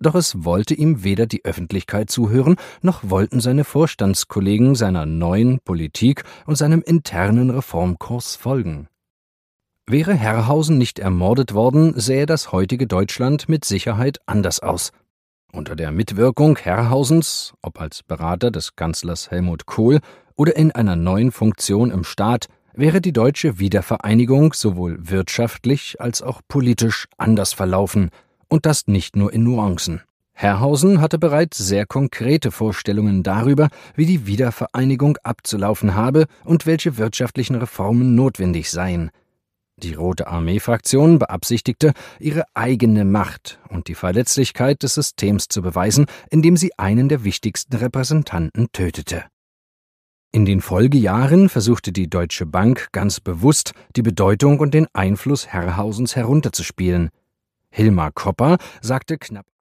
Doch es wollte ihm weder die Öffentlichkeit zuhören, noch wollten seine Vorstandskollegen seiner neuen Politik und seinem internen Reformkurs folgen. Wäre Herrhausen nicht ermordet worden, sähe das heutige Deutschland mit Sicherheit anders aus. Unter der Mitwirkung Herrhausens, ob als Berater des Kanzlers Helmut Kohl oder in einer neuen Funktion im Staat, wäre die deutsche Wiedervereinigung sowohl wirtschaftlich als auch politisch anders verlaufen, und das nicht nur in Nuancen. Herrhausen hatte bereits sehr konkrete Vorstellungen darüber, wie die Wiedervereinigung abzulaufen habe und welche wirtschaftlichen Reformen notwendig seien. Die Rote Armee-Fraktion beabsichtigte, ihre eigene Macht und die Verletzlichkeit des Systems zu beweisen, indem sie einen der wichtigsten Repräsentanten tötete. In den Folgejahren versuchte die Deutsche Bank ganz bewusst, die Bedeutung und den Einfluss Herrhausens herunterzuspielen. Hilmar Kopper sagte knapp